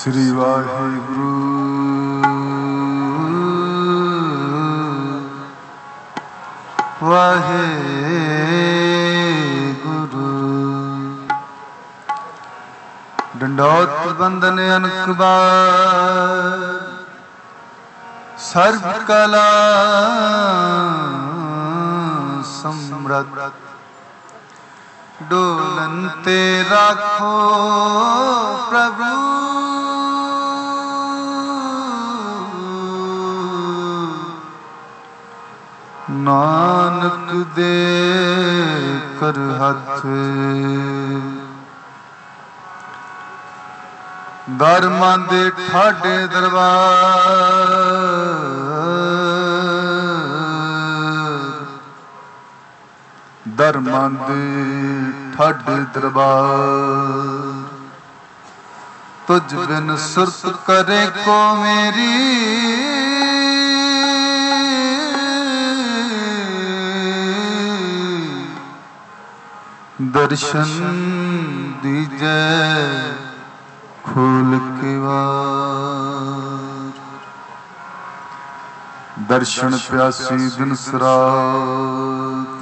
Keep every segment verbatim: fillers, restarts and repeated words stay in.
श्री वाहिगुरु वाहिगुरु। डंडौत बंदन अनक बार सर्व कला समृत डोलन ते राखो प्रभु। नानक दे कर हथ दरमां दे ठाडे दरबार दरमां दे ठाडे दरबार। तुझ बिन सुरत करे को मेरी दर्शन दीजै खोल के वार। दर्शन प्यासी दिन सरात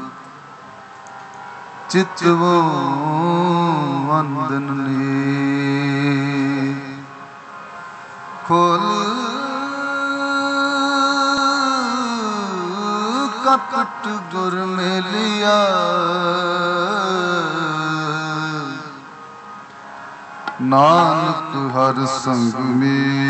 चित वो वंदन ने खोल कपट गुर में लिया। नानक हर संग में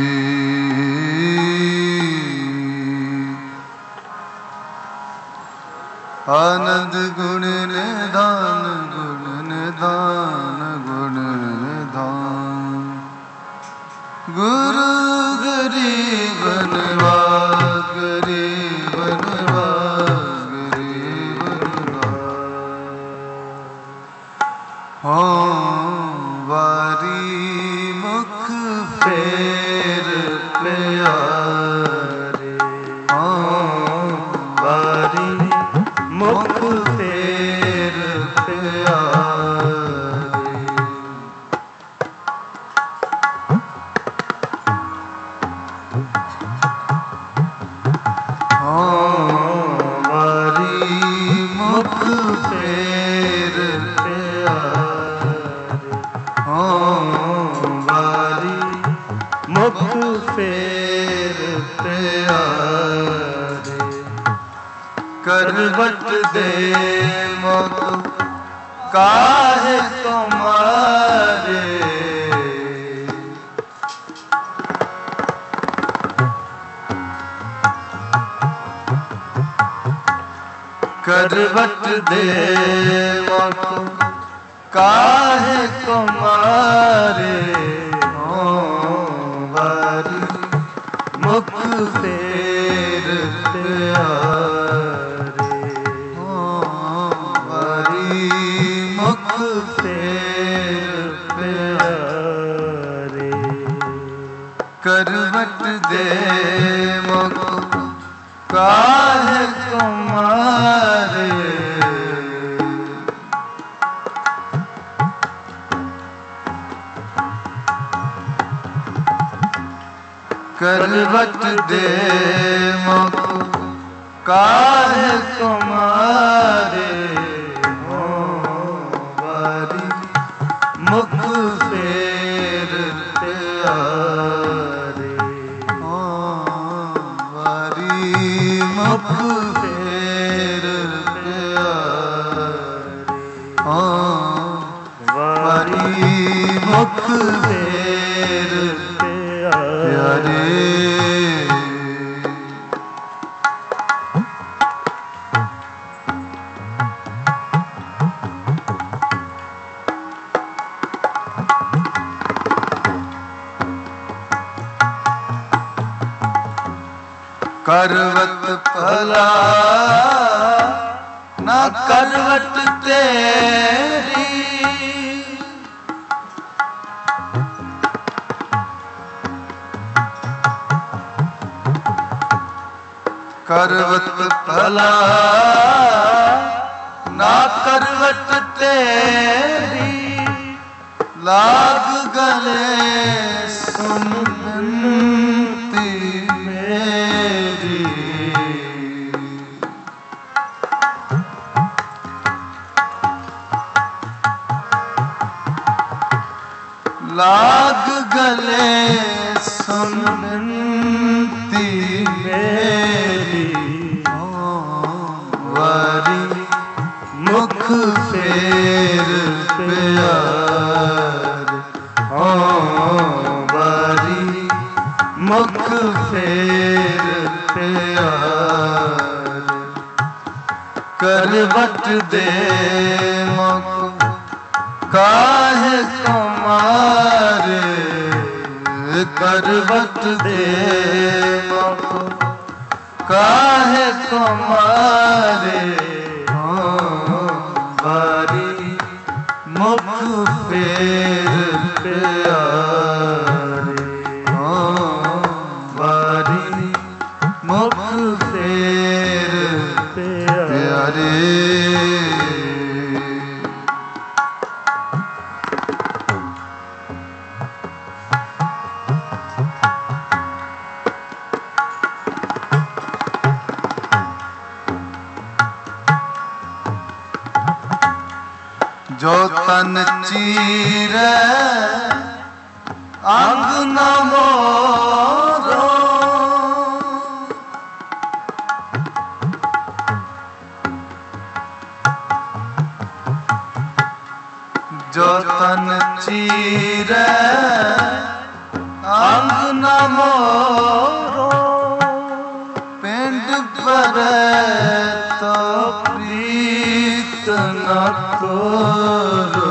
आनंद गुण निधान गुण निधान गुण निधान। गुरु गरीब नवाज गरीब नवाज गरीब नवाज। हो वारी मुख फेर प्यारे हो वारी मुख फेर प्यारे। हो वारी मुख फेर वारी मुख फेर प्यारे। करवट दे मुख काहे तुम्हारे। करवट दे मुख काहे तुम्हारे। हो वारी मुख फेर प्यारे हो वारी मुख फेर प्यारे। करवट दे मुख काहे तुम्हारे। करवट दे मुख काहे तुम्हारे। हो वारी मुख फेर प्यारे हो वारी मुख फेर प्यारे हो वारी मुख फेर प्यारे। करवट भला ना करवट तेरी। करवट भला ना करवट तेरी। लाग गले लाग गले सुन विनती मेरी, वारी मुख फेर प्यार, ओ वारी मुख फेर प्यार। करवट दे मुख काहे कमारे, करवट दे मुख काहे कमारे, वारी मुख फेर प्यारे, वारी मुख फेर प्यारे। जो तन चीरे अंग न मोरो, जो तन चीरे अंग न मोरो, पिंड परे तो प्रीत न तोरो।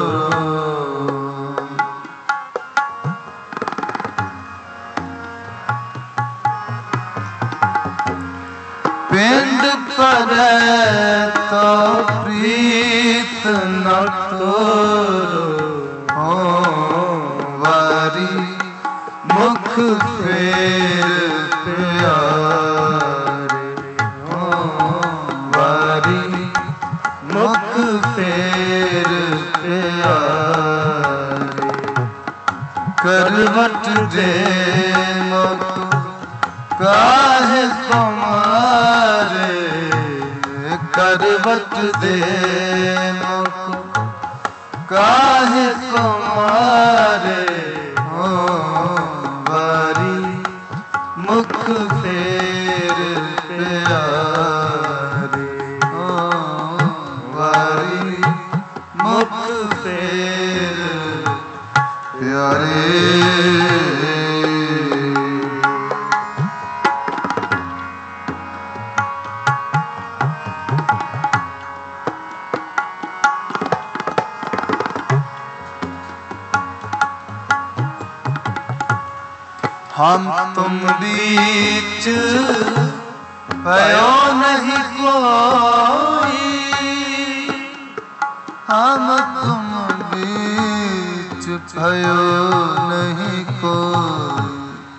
पिंड परे तो प्रीत न तोरो, ओ वारी मुख फेर प्यारे, ओ वारी मुख फेर प्यारे। करवट दे मुख काहे कमारे, करवट दे मुख काहे कमारे, ओ वारी मुख फेर प्यारे, ओ वारी मुख फेर प्यारे। हम तुम बीच भयो नहीं कोई, हम तुम बीच भयो नहीं कोई,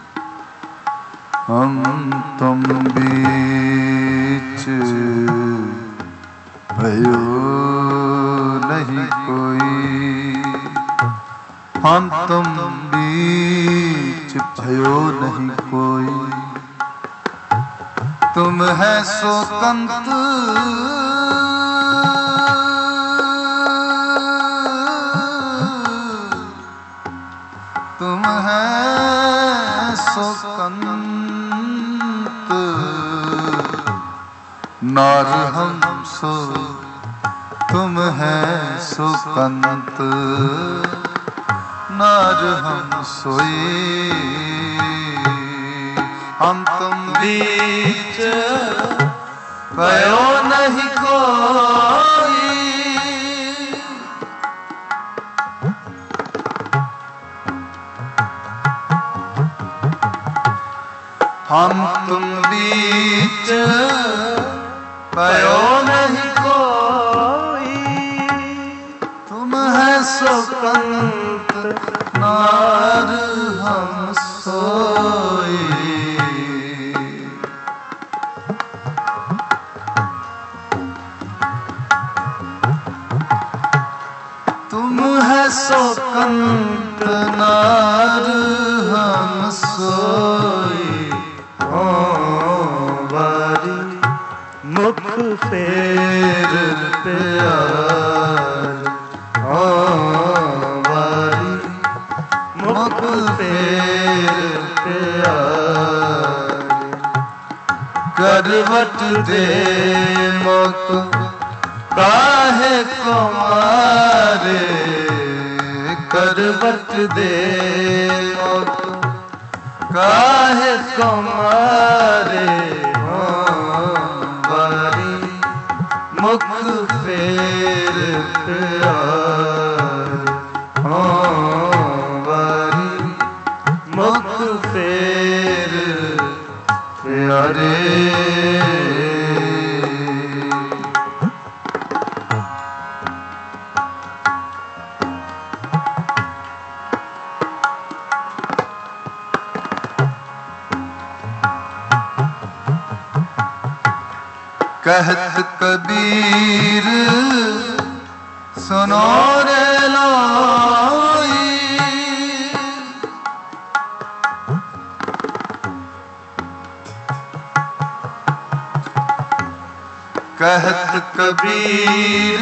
हम तुम बीच भयो नहीं कोई, हम तुम बीच भयो नहीं कोई। तुम है सो कंत तुम है सो कंत, नार हम सो तुम है सो कंत, नार हम सोई। हम तुम बीच भयो नहीं कोई, हम तुम बीच भयो नहीं कोई, तुम है सो कंत नार हम सोई। तुम है सो कंत नार हम सोई, ओ वारी मुख फेर प्यार, ओ वारी मुख फेर प्यारे करवट दे मुख काहे को मारे करवट दे मुख काहे को मारे बारी मुख फेर प्यारे बारी मुख फेर प्यारे कहत कबीर सुनो रे लोई कहत कबीर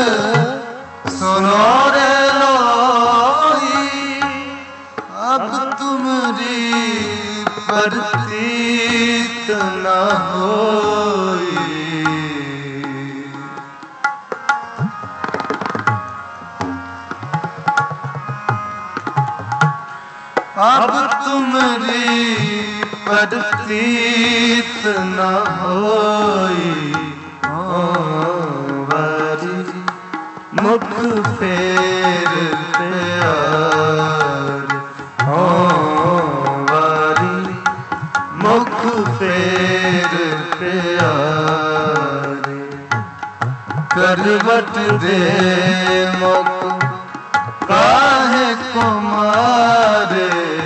सुनो रे लोई अब तुमरी प्रतीत न होई अब तुमरी प्रतीत न होई बारी मुख फेर प्यारे बारी मुख फेर प्यारे करवट दे मुख काहे को मारे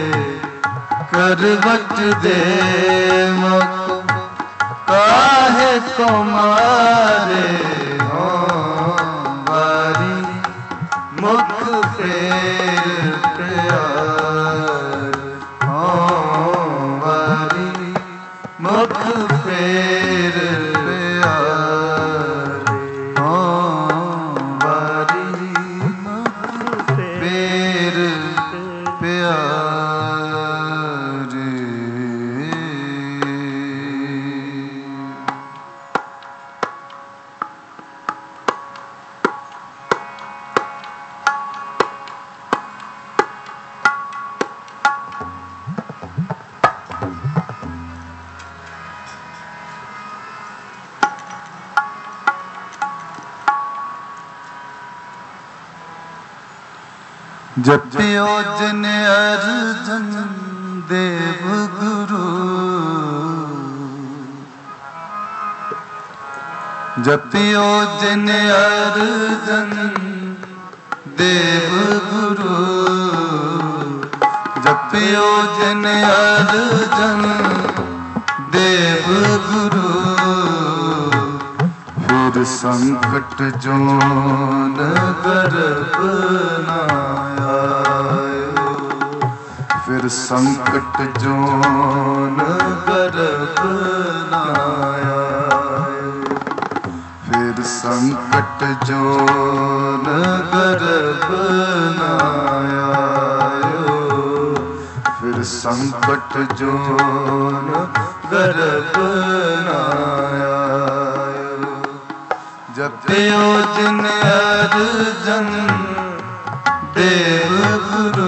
करवट दे मुख काहे को मारे बारी मुख फेर प्यारे बारी मुख फेर प्यारे बारी मुख फेर प्यारे जपियो जिन अर्जन देव गुरु जपियो जिन अर्जन देव गुरु जपियो जिन अर्जन देव गुरु फिर संकट जोन गर्भ न आयो फिर संकट जोन गर्भ न आयो फिर संकट जोन गर्भ न आयो फिर संकट जोन गर्भ न आयो जपियो जिन अर्जन देव गुरु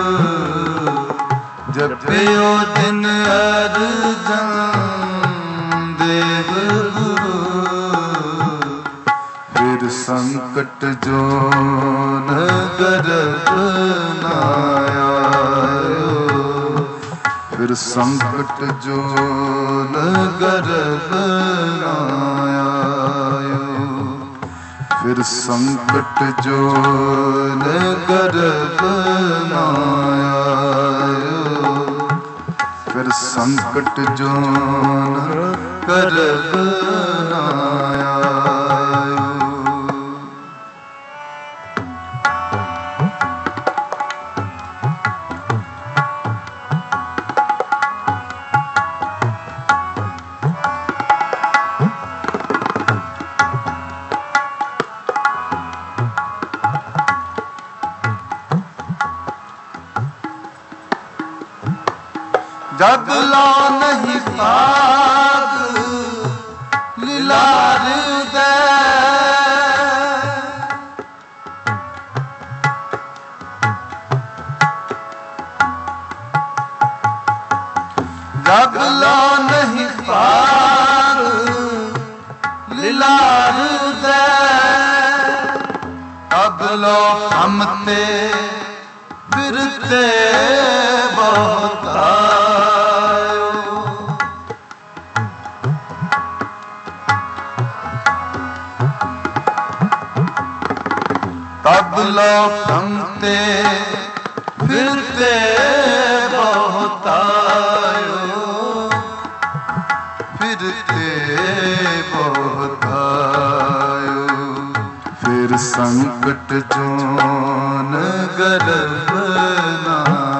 जपियो जिन अर्जन देव गुरु फिर संकट जोन गर्भ न आयो फिर संकट जोन गर्भ न आयो फिर संकट जोन गर्भ न आयो फिर संकट जोन गर्भ न आयो जग लो नहीं पाग लीलार दे जग लो नहीं पाग लीलार दे अब लो हम ते फिरते बहुत आयो तब लो हम ते फिरते बहुत आयो फिरते बहुत आयो फिर संकट जोन गर्भ न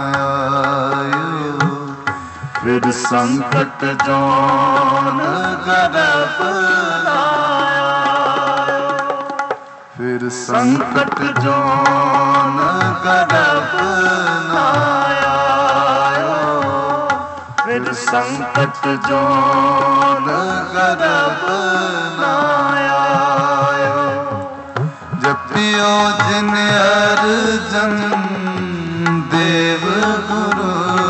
आयो फिर संकट जोन गर्भ न आयो फिर संकट जोन गर्भ न आयो फिर संकट जोन गर्भ न आयो जपियो जिन अर्जन देव गुरु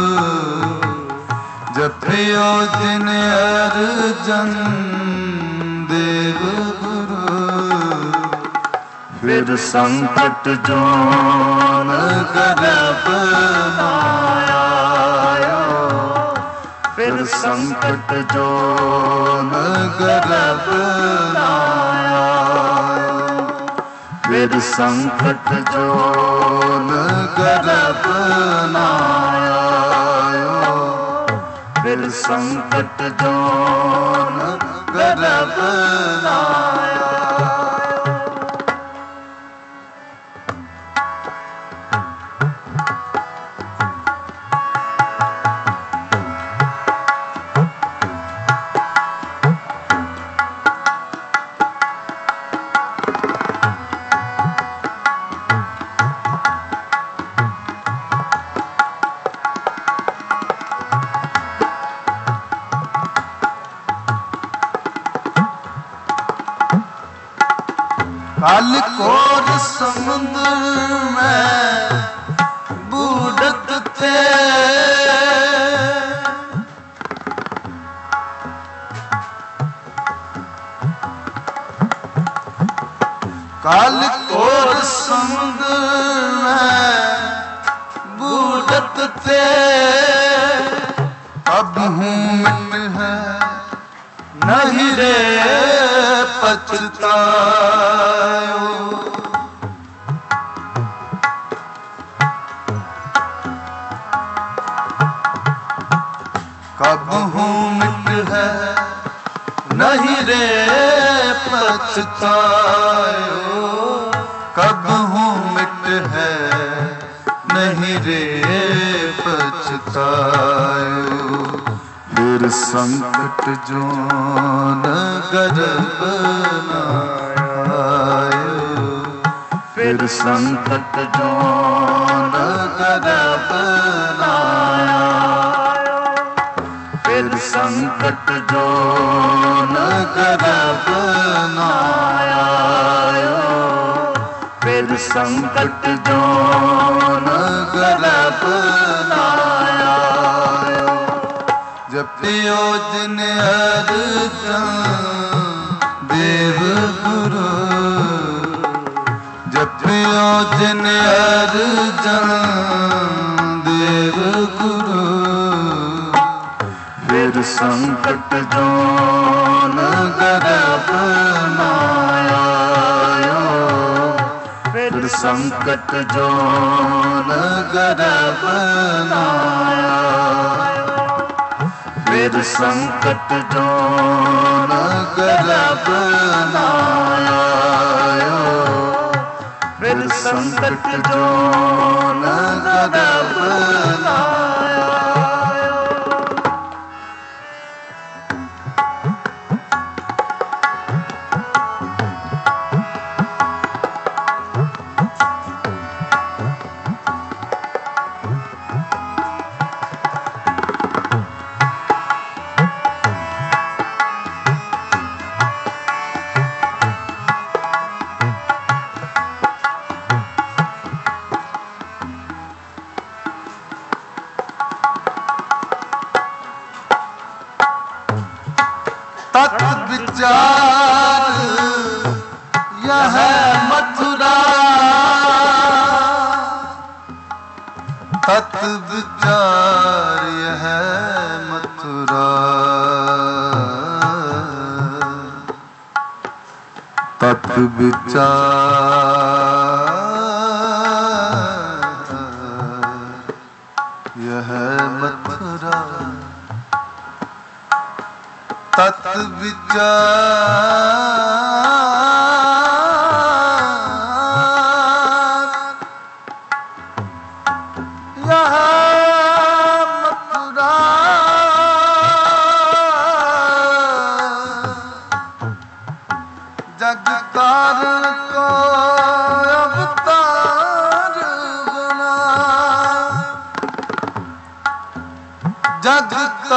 जपियो जिन अर्जन देव गुरु फिर संकट जोन गर्भ न आयो फिर संकट जोन गर्भ न आयो फिर संकट जोन गर्भ न आयो फिर संकट जोन गर्भ न आयो काल कोर समुद्र में बूढ़त थे काल कोर समुद्र में बूढ़त थे अब हूँ मिट है नहीं रे पछतायो कब हूँ मिट है नहीं रे पछतायो कब हूँ मिट है नहीं रे पछतायो फिर संकट जोन गर्भ न आयो फिर संकट जोन गर्भ न आयो फिर संकट जोन गर्भ न आयो फिर संकट जोन गर्भ न आयो जपियो जिन अर्जन देव गुरु जपियो जिन अर्जन देव गुरु फिर संकट जोन गर्भ न आयो फिर संकट जोन गर्भ न आयो फिर संकट जोन गर्भ न आयो फिर संकट जोन गर्भ न आयो तत् विचार यह मथुरा, तत् विचार यह मथुरा, तत् विचार यह मथुरा, तत् विचार यह मथुरा, जग कारण को अवतार बना, जग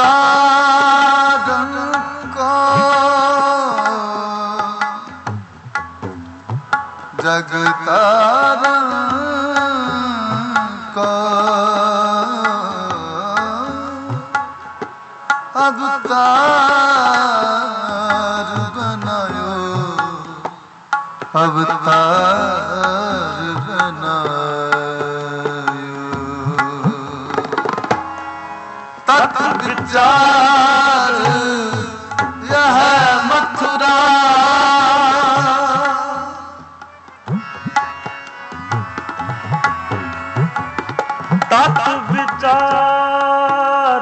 कारण को, जग तारण को अवतार बनायो, अवतार बनायो। तत् विचार यह मथुरा, तत् विचार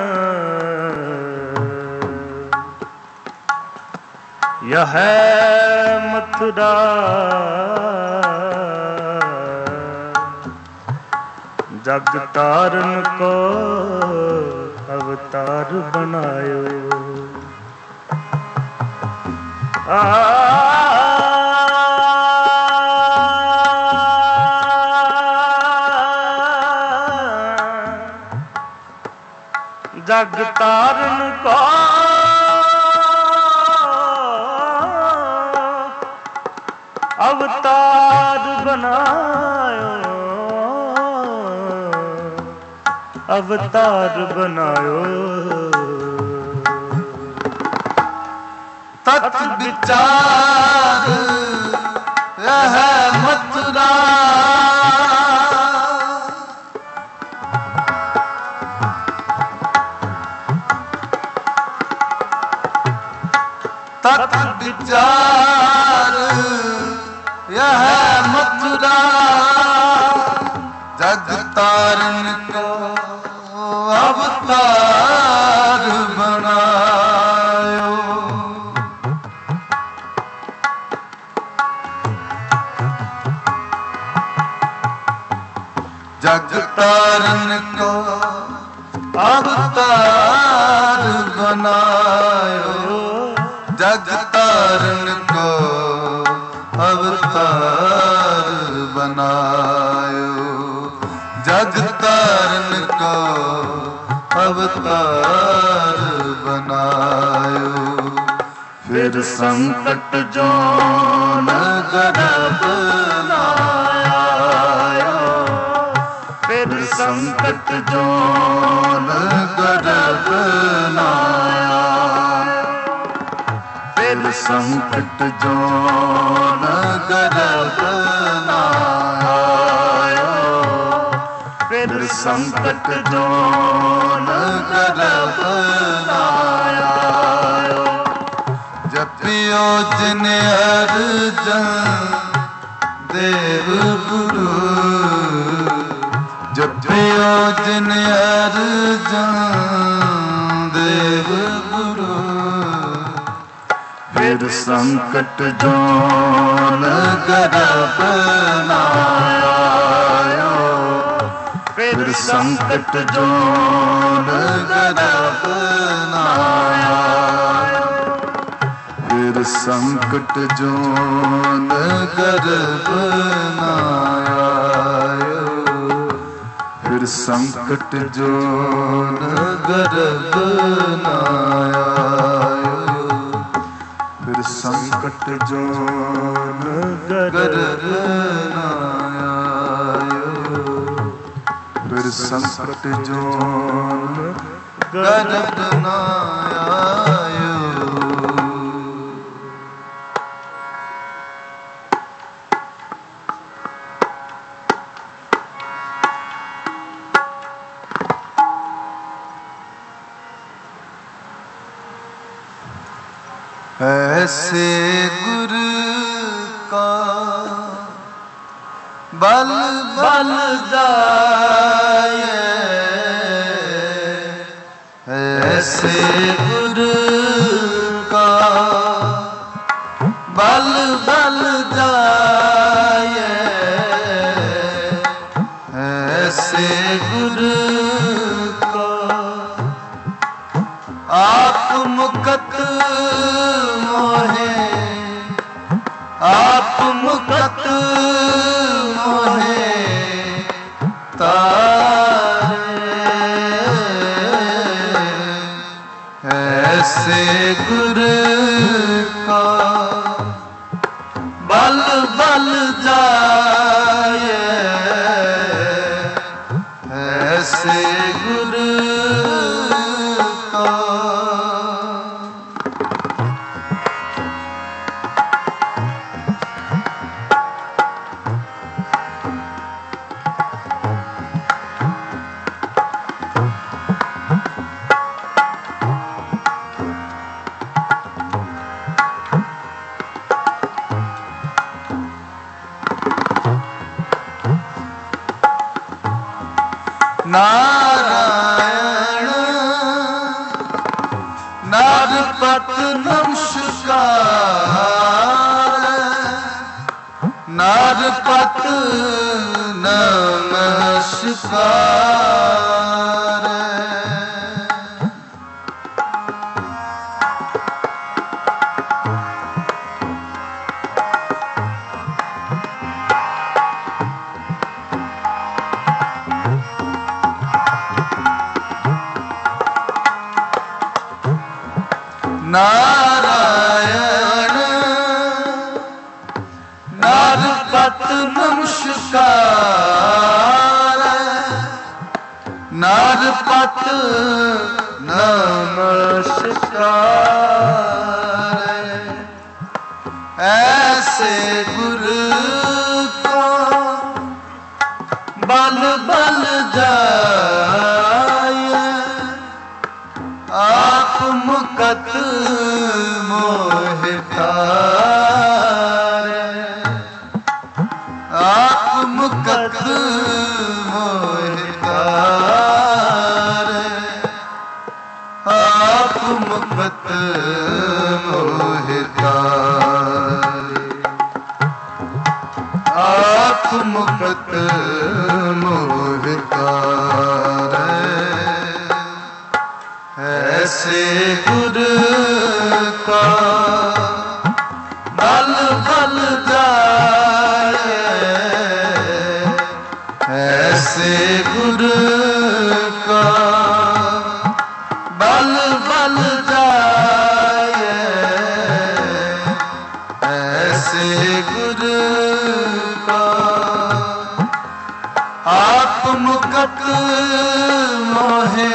यह मथुरा, जग तारन को अवतार बनायो। आ जग तारन को अवतार बनायो, अवतार बनायो। तत् विचार यह मथुरा, तत् विचार यह मथुरा, जग तारण को अवतार बनायो। जग तारण को अवतार बनायो, जग तारण को अवतार बनायो, जग तारण को अवतार बनायो। फिर संकट जो न गरब लायो, फिर संकट जो न गरब लाया, फिर संकट जो न गरब लाया, फिर संकट जो न गरब लाया। जपियो जिन अर्जन देव गुरु, जपियो जिन अर्जन देव गुरु, फिर संकट जो न गरब लायो, फिर संकट जो न गरब लायो, फिर संकट जो न गरब लायो, फिर संकट जो न गरब लायो, फिर संकट जो न गरब लायो, फिर संकट जो न गरब लायो। ऐसे गुरु का बल बल जाए, ऐसे गुरु का बल बल जाए, ऐसे गुरु का आप मुकत मोहे, आप मुकत मोहे तारे, ऐसे गुरु का बल बल जाए, ऐसे गुरु का। नारायण नारपत नमस्कार, नारपत नमस्कार, नारायण नारपत नमस्कार, नारपत नमस्कार, ऐसे गुरु को बल बल जाए, आप मुकत मोहे तारे, आप मुकत मोहे तारे, आप मुकत मोहे तारे, आप मुकत मोहे तारे, ऐसे गुरु का बल बल जाए, ऐसे गुरु का बल बल जाए, ऐसे गुरु का आप मुकत मोहे,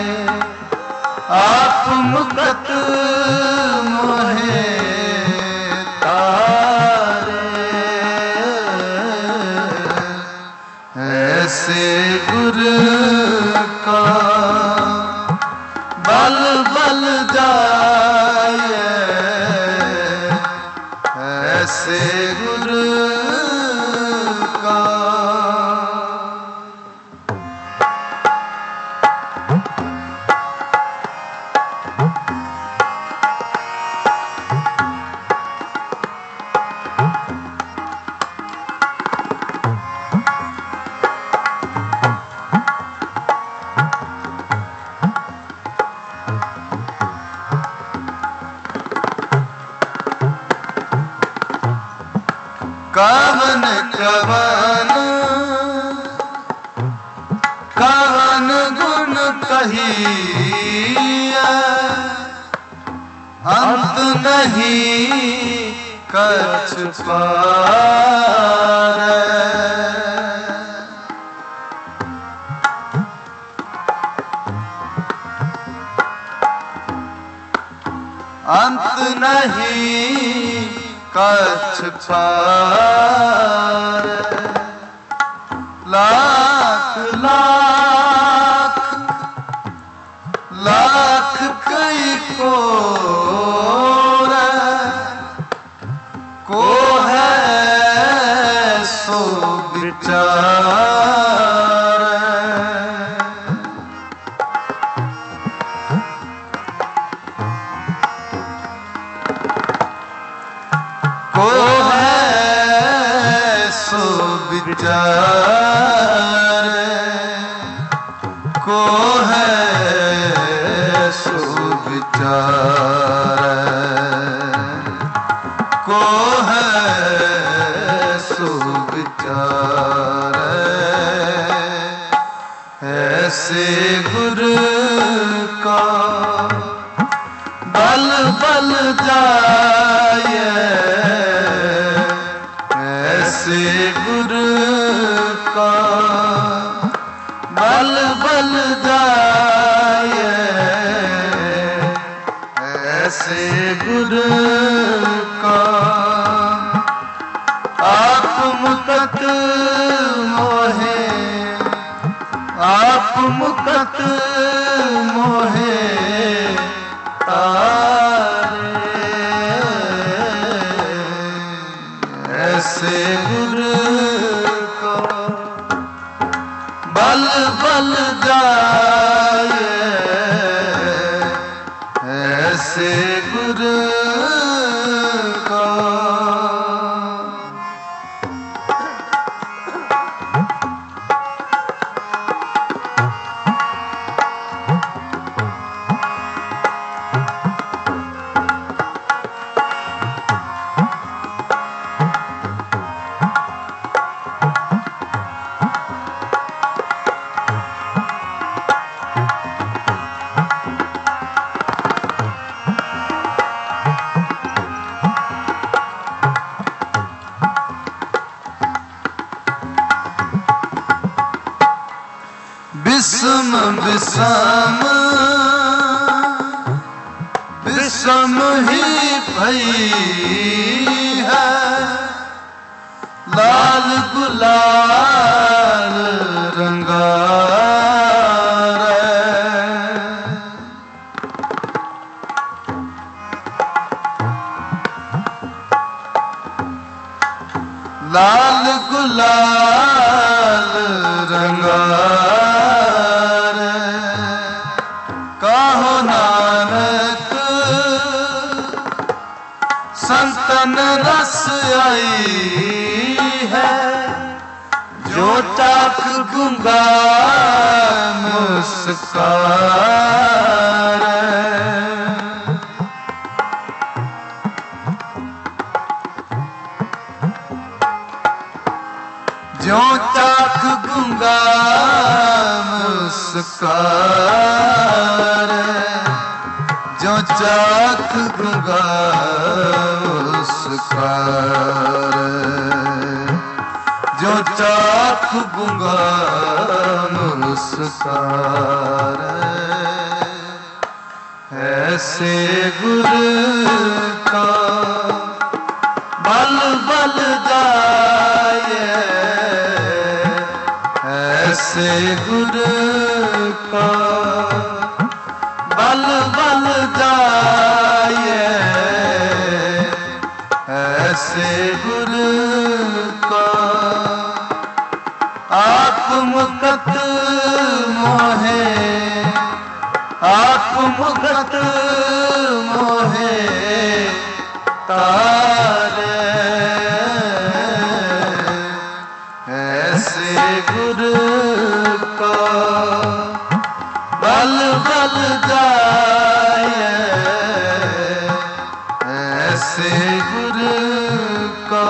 आप मुकत मोहे तारे, ऐसे गुरु का बल बल जाए, ऐसे गुरु का। कवन कवन कवन गुण कहिया, अंत नहीं कछ पार, अंत नहीं कछ पार, लाख लाख लाख कई को को है सो विचार, को है सो विचार, को है सो विचार। ऐसे गुरु का बल बल जाए, ऐसे गुरु का बल बल जाए, ऐसे गुरु का आप मुकत मोहे, आप मुकत मोहे तारे, ऐसे गुरु को बल बल जाए, ऐसे गुरु को। विषम विषम विषम ही भई है, लाल गुलाल रंगार, लाल गुलाल रंगार। कहो नानक संतन रस आई है, जो चाख गूंगा मुस्कान, जो चाख गूंगा मुस्कान, जो चाख गूंगा मुस्कान, जो चाख गूंगा मुस्कान। ऐसे गुरु का बल बल जाए, ऐसे गुरु का बल बल जाए, ऐसे गुरु का आप मुकत मोहे, आप मुकत मोहे तारे, ऐसे गुरु का बल बल जाए, ऐसे गुरु का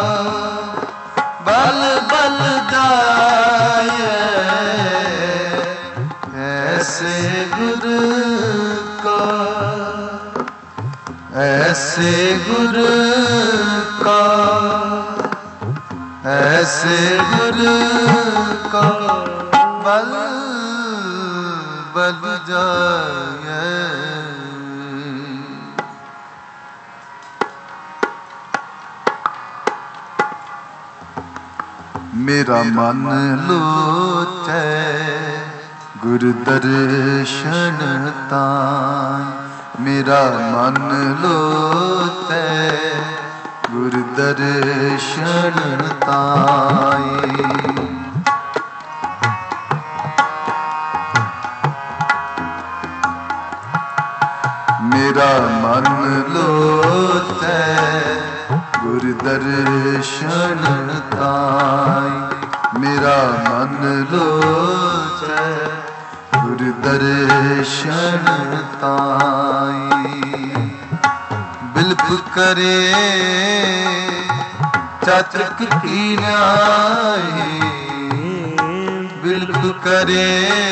बल बल जाए, ऐसे गुरु का, ऐसे गुरु का, ऐसे गुरु का बल बल जाए। मेरा मन लोचै गुरु दर्शन तान, मेरा मन लोचै गुरु दर्शन ताई। मेरा मन लोचै ਗੁਰ ਦਰਸ਼ਨ ਤਾਈ ਮੇਰਾ ਮਨ ਲੋਚੈ ਗੁਰ ਦਰਸ਼ਨ ਤਾਈ ਬਿਲਪ ਕਰੇ ਚਾਤਕ ਕੀ ਨਾਈ ਬਿਲਪ ਕਰੇ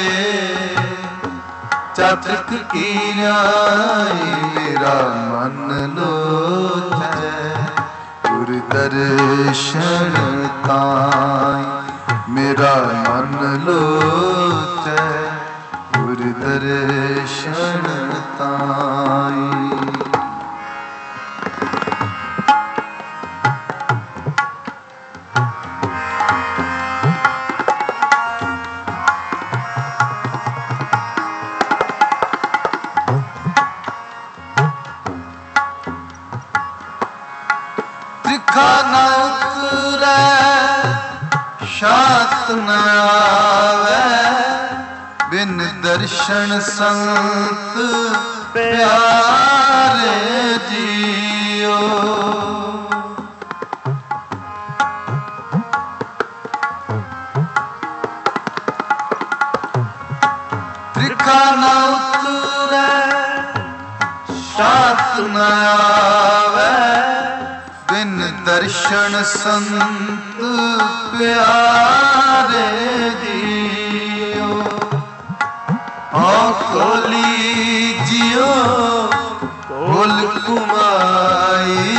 ਚਾਤਕ ਕੀ ਨਾਈ ਮੇਰਾ ਮਨ ਲੋਚੈ ਗੁਰ ਦਰਸ਼ਨ ਤਾਈ ਮੇਰਾ ਮਨ ਲੋਚੈ ਗੁਰ ਦਰਸ਼ਨ ਤਾਈ ਸ਼ਾਤ ਨ ਆਵੈ ਬਿਨ ਦਰਸ਼ਨ ਸੰਤ ਪਿਆਰੇ ਜੀਓ ਤ੍ਰਿਖਾ ਨ ਉਤਰੈ ਸ਼ਾਤ ਨ ਆਵੈ ਬਿਨ ਦਰਸ਼ਨ ਸੰਤ ਪਿਆਰੇ ਜੀਓ ਔ ਖੋਲੀ ਜੀਓ ਖੋਲ ਕੁਮਾਈ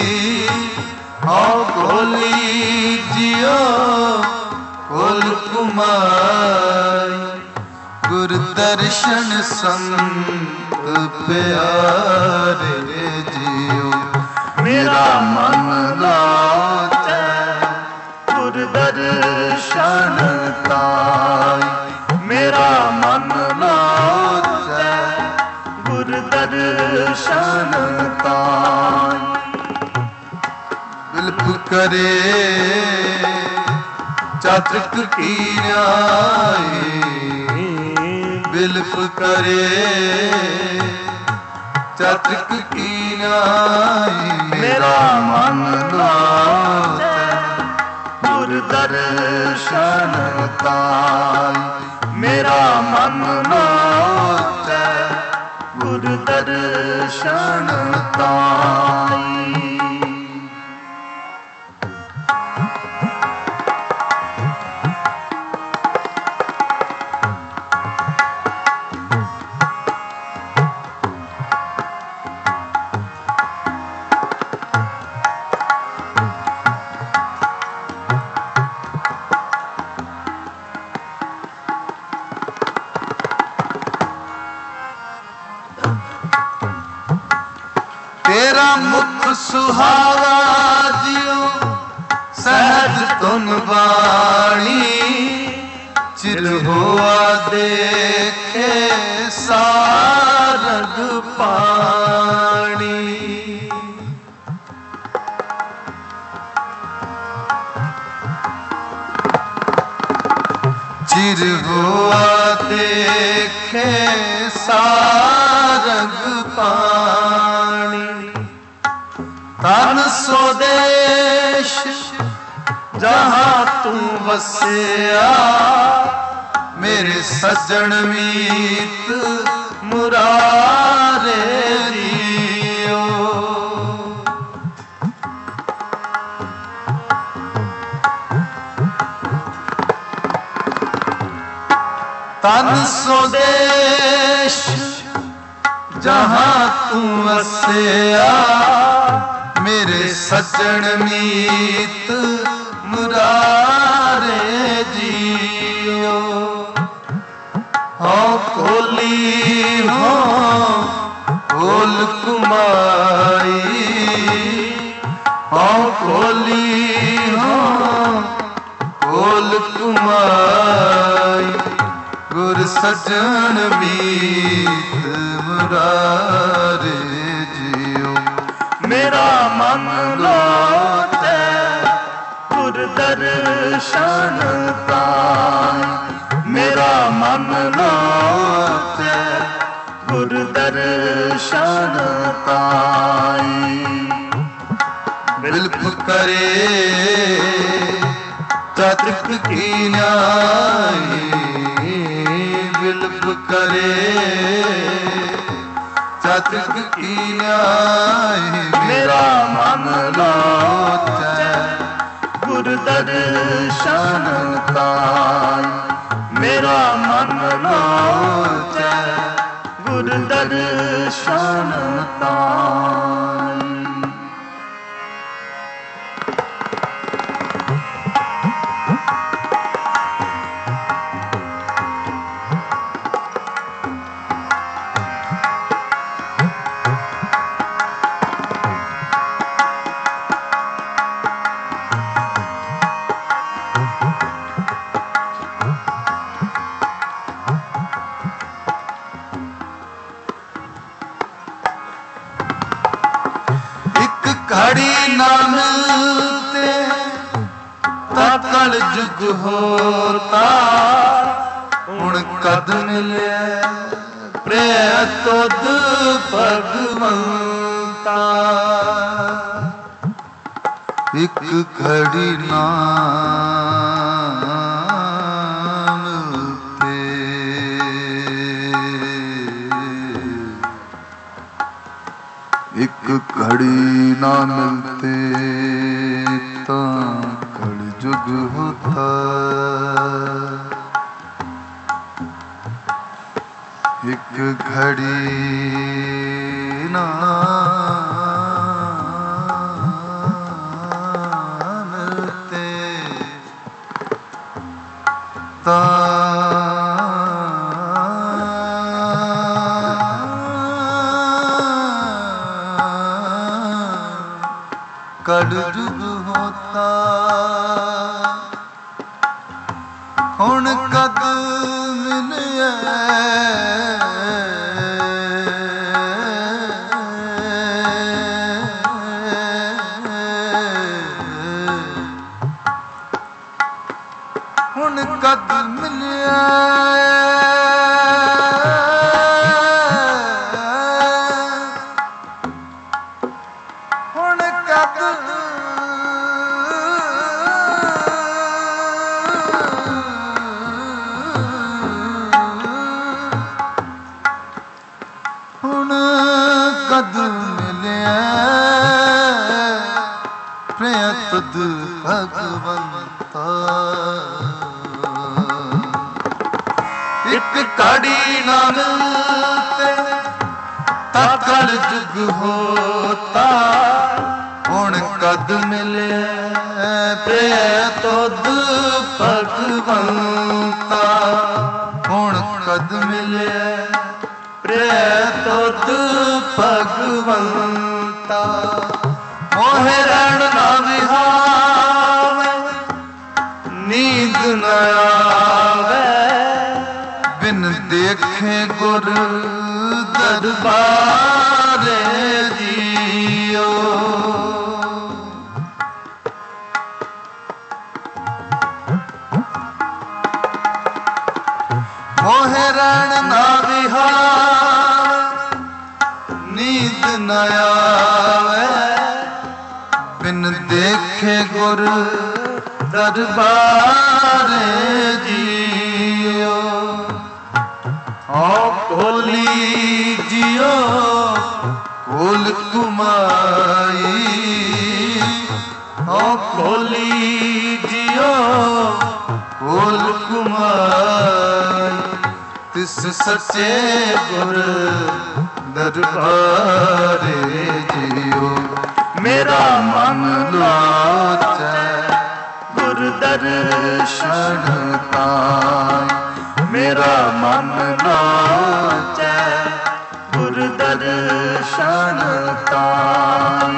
ਔ ਖੋਲੀ ਜੀਓ ਖੋਲ ਕੁਮਾਈ ਗੁਰ ਦਰਸ਼ਨ ਸੰਤ ਪਿਆਰੇ ਜੀਓ ਮੇਰਾ ਮਨ ਲਾਚੈ ਗੁਰ ਦਰਸ਼ਨ ਤਾਈ ਮੇਰਾ ਮਨ ਲਾਚੈ ਗੁਰ ਦਰਸ਼ਨ ਤਾਈ ਬਿਲਪ ਕਰੇ ਚਾਤਕ ਕੀ ਨਾਈ ਬਿਲਪ ਕਰੇ ਚਾਤਕ ਕੀ ਨਾਈ ਮੇਰਾ ਮਨ ਲਾਚੈ ਗੁਰ ਦਰਸ਼ਨ ਤਾਈ ਮੇਰਾ ਮਨ ਲਾਚੈ ਗੁਰ ਦਰਸ਼ਨ ਤਾਈ ਤੇਰਾ ਮੁਖ ਸੁਹਾਵਾ ਜਿਉ ਸਹਿਜ ਤੁਨ ਬਾਣੀ ਚਿਰ ਹੋਆ ਦੇਖੇ ਸਾਰਗ ਪਾਣੀ ਚਿਰ ਹੋਆ ਦੇਖੇ ਸਾਰਗ ਪਾਣੀ ਤਨ ਸੋਦੇਸ਼ ਜਹਾਂ ਤੂੰ ਵਸਿਆ ਮੇਰੇ ਸੱਜਣ ਮੀਤ ਮੁਰਾਰੇ ਜੀਓ ਤਨ ਸੋਦੇਸ਼ ਜਹਾਂ ਤੂੰ ਵਸਿਆ ਮੇਰੇ ਸੱਜਣ ਮੀਤ ਮੁਰਾਰੇ ਜੀਓ ਹਉ ਕੋਲੀ ਹੋ ਕੋਲ ਕੁਮਾਈ ਹਉ ਕੋਲੀ ਹੋ ਕੋਲ ਕੁਮਾਈ ਗੁਰ ਸੱਜਣ ਮੀਤ ਮੁਰਾਰੇ ਜੀਓ ਮੇਰਾ ਮਨ ਲੋਚੈ ਗੁਰ ਦਰਸ਼ਨ ਤਾਈ ਮੇਰਾ ਮਨ ਲੋਚੈ ਗੁਰ ਦਰਸ਼ਨ ਤਾਈ ਬਿਲਪ करे चातृक की न्याय विलप करे चातृक की न्याय मेरा मन लोचै गुर दर्शन ताय मेरा मन लोचै गुर दर्शन ताय। घड़ी ना मिलते कल जुग होता हुण कद मिले प्रिय तुद भगवंता एक घड़ी ना मिलते एक घड़ी ना मिलते तो कलयुग होता एक घड़ी ना मिलते तो कलयुग होता हुण कद मिले हुण कद मिले तुद भगवंता एक घड़ी ना मिलते कल जुग होता हुण कद मिले प्रिय तुद भगवंता हुण कद मिले प्रिय तुद भगवंता मोहे रण ना विहावे नींद न आवे बिन देखे गुर दरबारे जियो मोहे रण ना विहावे नींद न आवे बिन देखे गुर दरबारे जियो ओ कोली जियो कोल कुमाई ओ कोली जियो कोल कुमाई तिस सच्चे गुर दरबारे जियो मेरा मन लोचै गुर दर्शन ताय मेरा मन लोचै गुर दर्शन ताय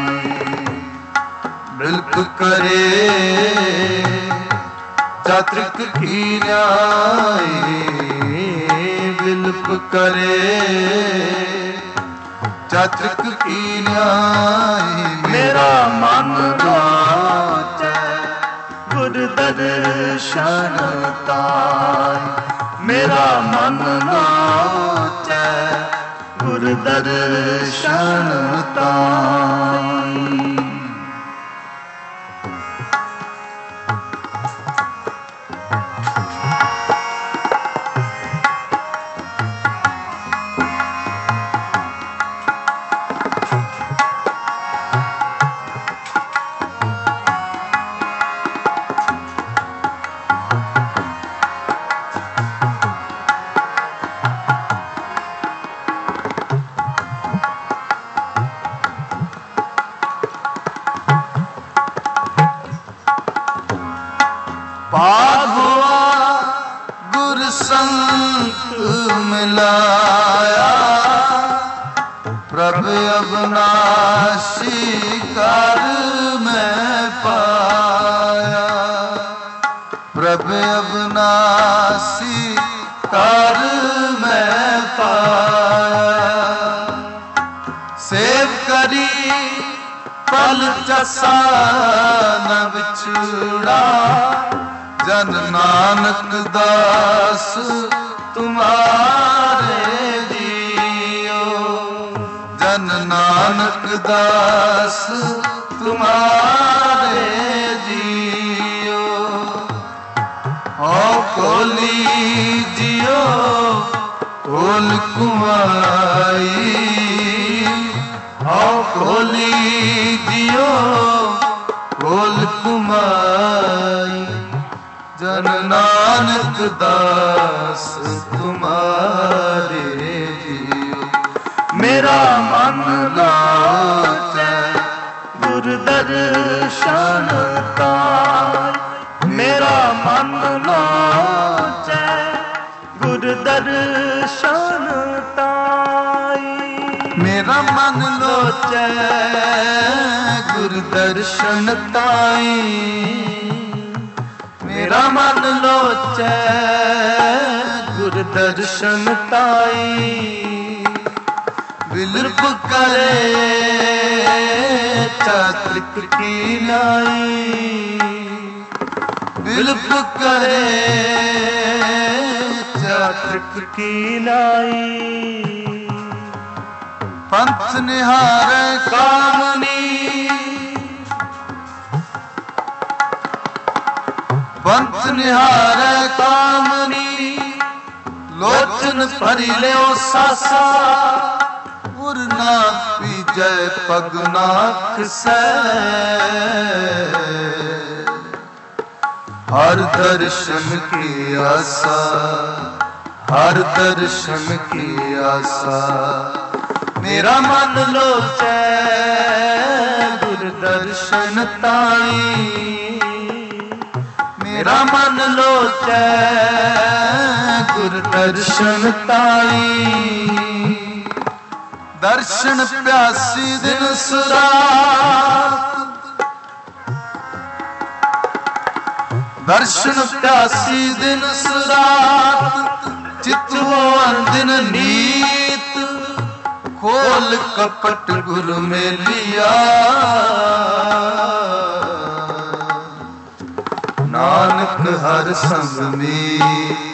बिल्क करे चातृक की न्याय बिल्क करे चातृक की न्याय मेरा मन लोचै गुर दर्शन ताय मेरा मन लोचै गुर दर्शन ताय। बनाया, प्रभ अविनाशी कर मैं पाया, प्रभ अविनाशी कर मैं पाया। सेव करी पल चसा न बिछड़ा, जन नानक दास तुम्हारे जियो, जन नानक दास तुम्हारे जियो। हो खोली जियो खोल कुमाई, हो खोली जियो खोल कुमाई, जन नानक दास तुम्हारे जियो। मेरा मन लाचै गुर दर्शन ताय, मेरा मन लाचै गुर दर्शन ताय, मेरा मन लोचै गुर दर्शन ताई, मेरा मन लोचै गुर दर्शन ताई। विलप करे चातृक की नाई, विलप करे चातृक की नाई। पंथ निहारे कामनी, पंथ निहारे कामनी, लोचन भरी ले सासा, उर ना पीजै पग ना खसै। हर दर्शन की आसा, हर दर्शन की आसा, मेरा मन लोचै गुर दर्शन ताई, मेरा मन लोचै गुर दर्शन ताई। दर्शन प्यासी दिन सुरात, दर्शन प्यासी दिन सुरात, चित हो दिन नीत, खोल कपट गुर में लिया। नानक हर संग में,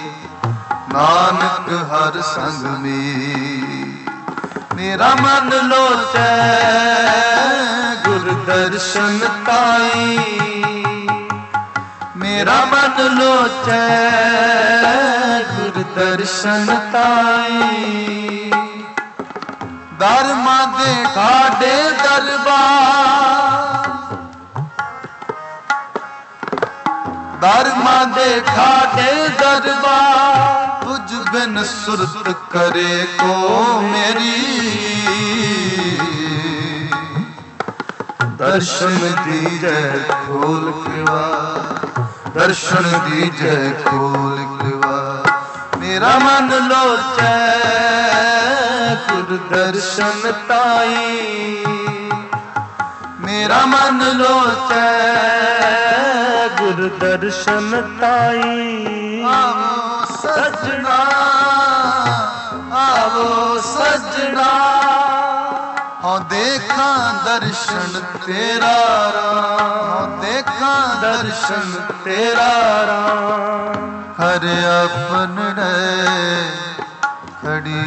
नानक हर संग में, मेरा मन लोचै गुर दर्शन ताई, मेरा मन लोचै गुर दर्शन ताई। दरमा दे ठाडे दरबार, दरमा दे ठाडे दरबार, तुझ बिन सुरत करे को मेरी। दर्शन दीजै खोल किवाड़, दर्शन दीजै खोल किवाड़, मेरा मन लोचै गुर दर्शन ताई, मेरा मन लोचै गुर दर्शन ताई। आवो सजना, आवो सजना, हाँ देखा दर्शन तेरा राम, देखा दर्शन तेरा राम। हर अपन रे खड़ी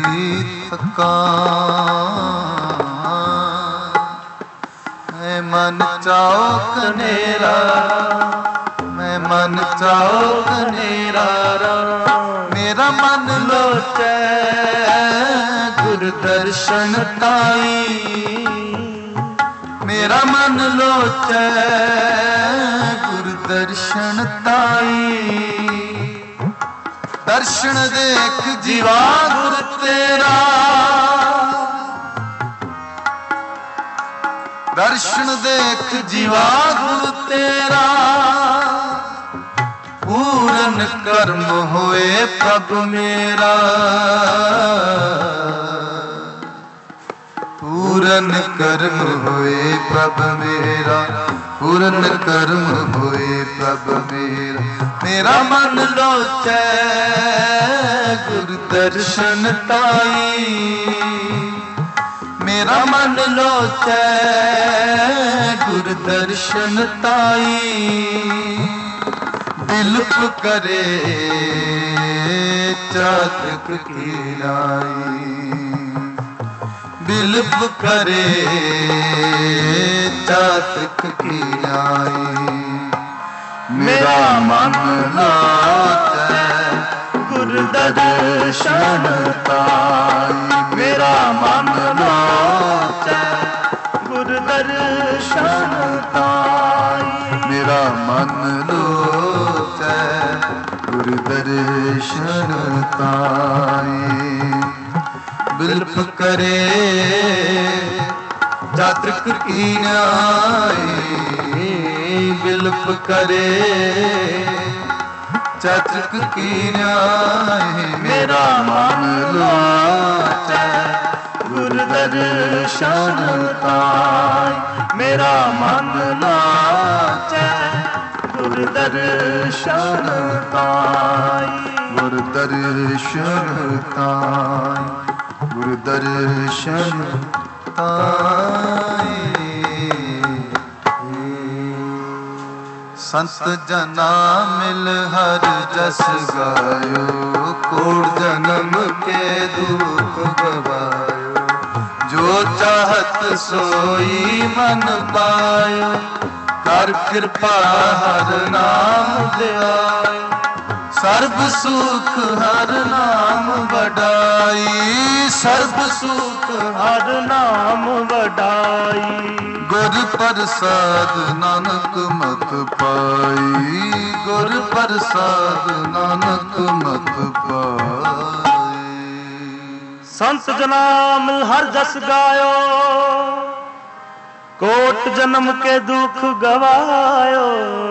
थकान, मैं मन चाओ कनेरा, मैं मन चाओ कनेरा राम। मेरा मन लोचै गुर दर्शन ताई, मेरा मन लोचै गुर दर्शन ताई। दर्शन देख जीवा गुर तेरा, दर्शन देख जीवा गुर तेरा, पूरन पूरन कर्म होए प्रभ मेरा, पूरन कर्म होए प्रभ मेरा, पूरन कर्म होए प्रभ मेरा। मेरा मन लोचै गुरु दर्शन ताई, मेरा मन लोचै गुरु दर्शन ताई। बिलप करे चातक की नाई, बिलप करे चातक की नाई। मेरा मन लोचै गुरु दर्शन ताई, मेरा मन लोचै गुरु दर्शन ताई। मेरा मन लोचै गुरु दर्शन ताई। बिलप करे चातक की नाई, बिलप करे चातक की नाई। मेरा मन लोचै गुरु दर्शन ताई, मेरा मन लोचै गुरु दर्शन ताई। गुरु दर्शन ताई, गुरु दर्शन ताई। संत जना मिल हर जस गायो, कोट जन्म के दुख गवायो। जो चाहत सोई मन पायो, कर कृपा हर नाम ध्यायो। सर्ब सुख हर नाम वडाई, सर्ब सुख हर नाम वडाई। गुर प्रसाद नानक मत पाई, गुर प्रसाद नानक मत पाई। संत जना मिल हर जस गायो, कोट जन्म के दुख गवायो।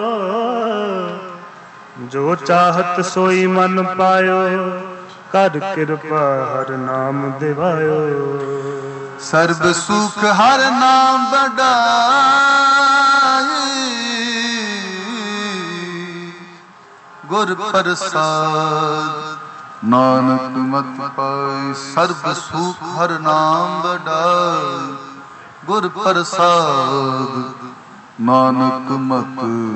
जो चाहत सोई मन पायो, कर कृपा हर नाम दिवायो। सर्ब सुख हर नाम बढ़ाई, गुर प्रसाद नानक मत पाई। सर्ब सुख हर नाम बढ़ाई, गुर प्रसाद नानक मत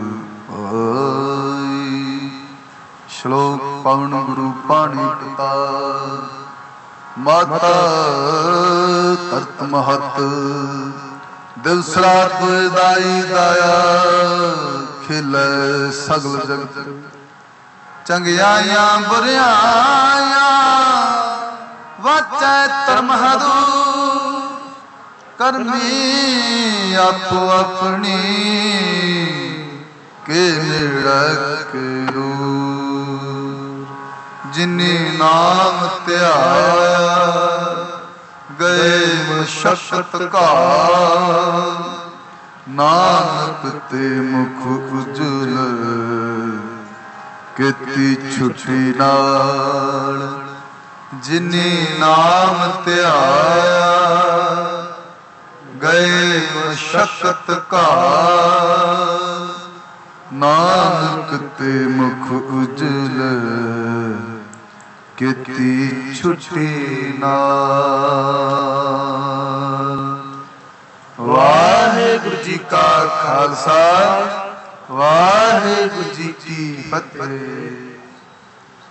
पाई। श्लोक पवन गुरु पाणी पिता, माता तरत महत। दिवस रात दाई दाया, खिलै सगल जगत। चंगियाइयां बुरियाइयां वाचै धर्म हरू, करमी आपो अपनी के निड़क जिनी नाम त्याया, गए मशक्कत काल। नानक ते मुख उजल, केती छुटी नाल। जिनी नाम त्याया, गए मशक्कत काल। नानक ते मुख उजल, केती छुटी नाल। वाहिगुरु जी का खालसा, वाहिगुरु जी की फतेह।